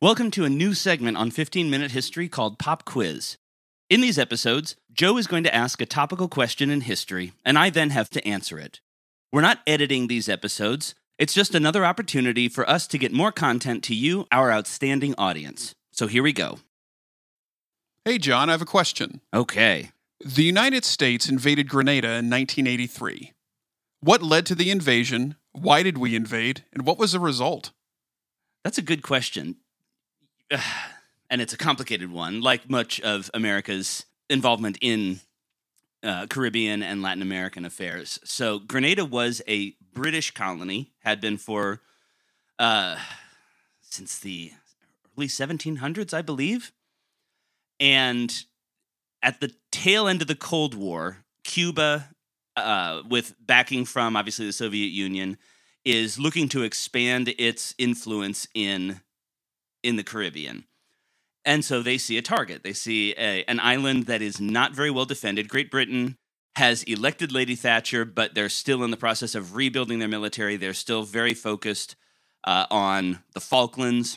Welcome to a new segment on 15-Minute History called Pop Quiz. In these episodes, Joe is going to ask a topical question in history, and I then have to answer it. We're not editing these episodes. It's just another opportunity for us to get more content to you, our outstanding audience. So here we go. Hey, John, I have a question. Okay. The United States invaded Grenada in 1983. What led to the invasion? Why did we invade? And what was the result? That's a good question. And it's a complicated one, like much of America's involvement in Caribbean and Latin American affairs. So Grenada was a British colony, had been for since the early 1700s, I believe. And at the tail end of the Cold War, Cuba, with backing from, obviously, the Soviet Union, is looking to expand its influence in the Caribbean. And so they see a target. They see an island that is not very well defended. Great Britain has elected Lady Thatcher, but they're still in the process of rebuilding their military. They're still very focused on the Falklands.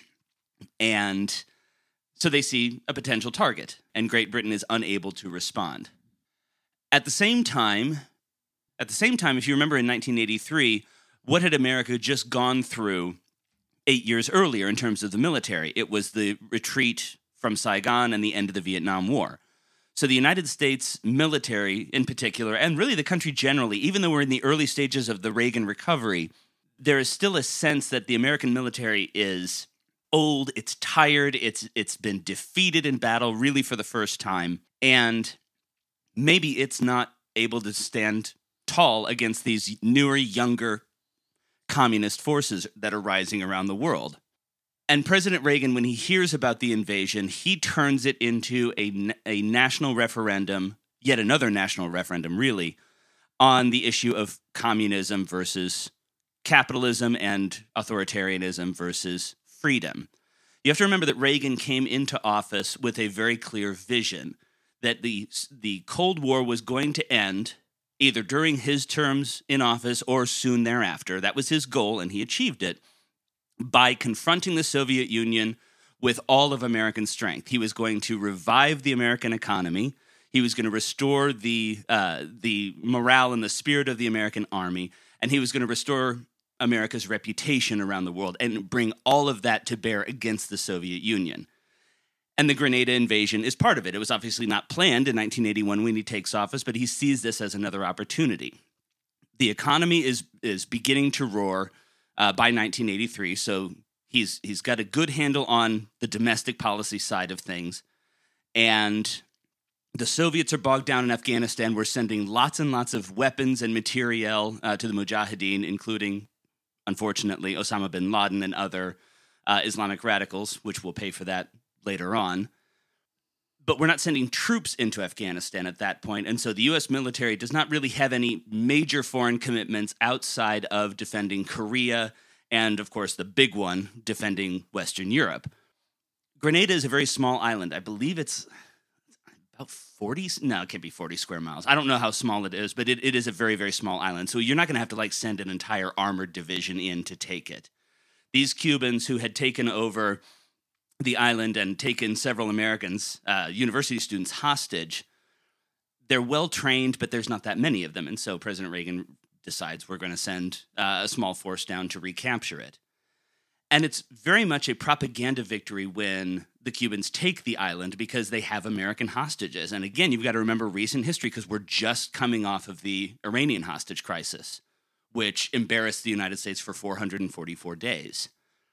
And so they see a potential target, and Great Britain is unable to respond. At the same time, if you remember in 1983, what had America just gone through 8 years earlier in terms of the military? It was the retreat from Saigon and the end of the Vietnam War. So the United States military in particular, and really the country generally, even though we're in the early stages of the Reagan recovery, there is still a sense that the American military is old, it's tired, it's been defeated in battle really for the first time, and maybe it's not able to stand tall against these newer, younger communist forces that are rising around the world. And President Reagan, when he hears about the invasion, he turns it into a national referendum, yet another national referendum, really, on the issue of communism versus capitalism and authoritarianism versus freedom. You have to remember that Reagan came into office with a very clear vision that the Cold War was going to end either during his terms in office or soon thereafter. That was his goal, and he achieved it by confronting the Soviet Union with all of American strength. He was going to revive the American economy. He was going to restore the morale and the spirit of the American army, and he was going to restore America's reputation around the world and bring all of that to bear against the Soviet Union. And the Grenada invasion is part of it. It was obviously not planned in 1981 when he takes office, but he sees this as another opportunity. The economy is beginning to roar by 1983, so he's got a good handle on the domestic policy side of things. And the Soviets are bogged down in Afghanistan. We're sending lots and lots of weapons and materiel to the Mujahideen, including, unfortunately, Osama bin Laden and other Islamic radicals, which will pay for that later on. But we're not sending troops into Afghanistan at that point, and so the U.S. military does not really have any major foreign commitments outside of defending Korea and, of course, the big one, defending Western Europe. Grenada is a very small island. I believe it's about 40, no, it can't be 40 square miles. I don't know how small it is, but it is a very, very small island, so you're not going to have to send an entire armored division in to take it. These Cubans who had taken over the island and taken several Americans, university students, hostage, they're well-trained, but there's not that many of them. And so President Reagan decides we're going to send a small force down to recapture it. And it's very much a propaganda victory when the Cubans take the island because they have American hostages. And again, you've got to remember recent history because we're just coming off of the Iranian hostage crisis, which embarrassed the United States for 444 days.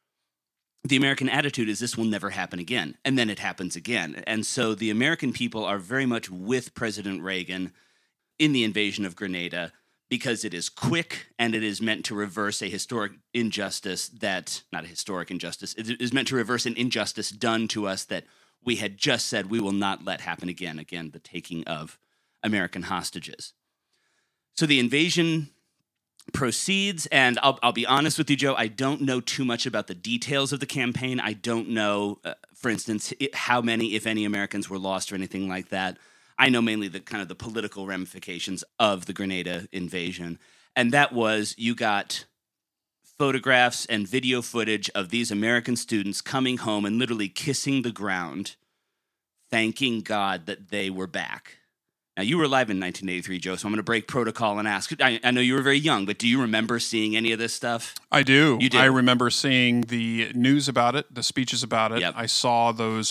The American attitude is this will never happen again, and then it happens again. And so the American people are very much with President Reagan in the invasion of Grenada because it is quick and it is meant to reverse a historic injustice not a historic injustice, it is meant to reverse an injustice done to us that we had just said we will not let happen again. Again, the taking of American hostages. So the invasion proceeds, and I'll be honest with you, Joe, I don't know too much about the details of the campaign. I don't know, for instance, how many, if any, Americans were lost or anything like that. I know mainly the kind of the political ramifications of the Grenada invasion, and that was you got photographs and video footage of these American students coming home and literally kissing the ground, thanking God that they were back. Now, you were alive in 1983, Joe, so I'm going to break protocol and ask. I know you were very young, but do you remember seeing any of this stuff? I do. You do? I remember seeing the news about it, the speeches about it. Yep. I saw the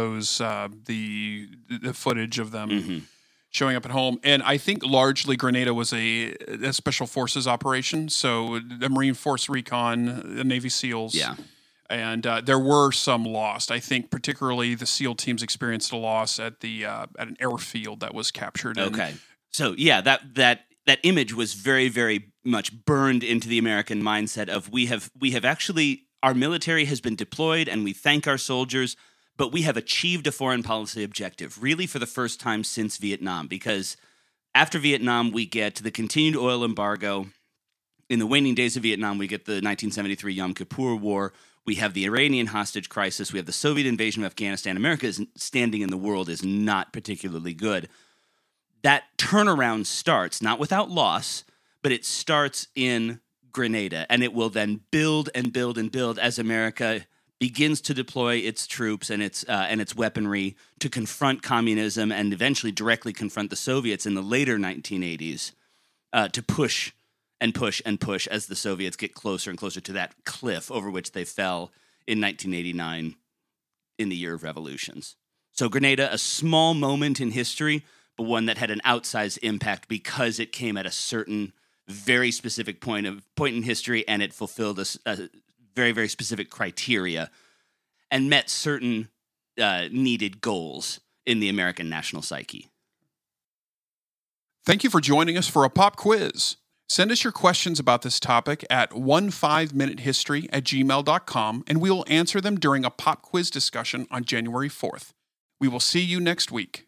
footage of them showing up at home. And I think largely Grenada was a special forces operation. So the Marine Force Recon, the Navy SEALs. Yeah. And there were some lost. I think particularly the SEAL teams experienced a loss at an airfield that was captured. Okay. So yeah, that image was very, very much burned into the American mindset of we have actually, our military has been deployed and we thank our soldiers, but we have achieved a foreign policy objective, really for the first time since Vietnam, because after Vietnam, we get the continued oil embargo. In the waning days of Vietnam, we get the 1973 Yom Kippur War. We have the Iranian hostage crisis. We have the Soviet invasion of Afghanistan. America's standing in the world is not particularly good. That turnaround starts, not without loss, but it starts in Grenada, and it will then build and build and build as America begins to deploy its troops and its weaponry to confront communism and eventually directly confront the Soviets in the later 1980s, to push and push and push as the Soviets get closer and closer to that cliff over which they fell in 1989 in the year of revolutions. So Grenada, a small moment in history, but one that had an outsized impact because it came at a certain very specific point in history, and it fulfilled a very, very specific criteria and met certain needed goals in the American national psyche. Thank you for joining us for a pop quiz. Send us your questions about this topic at 15minutehistory@gmail.com, and we will answer them during a pop quiz discussion on January 4th. We will see you next week.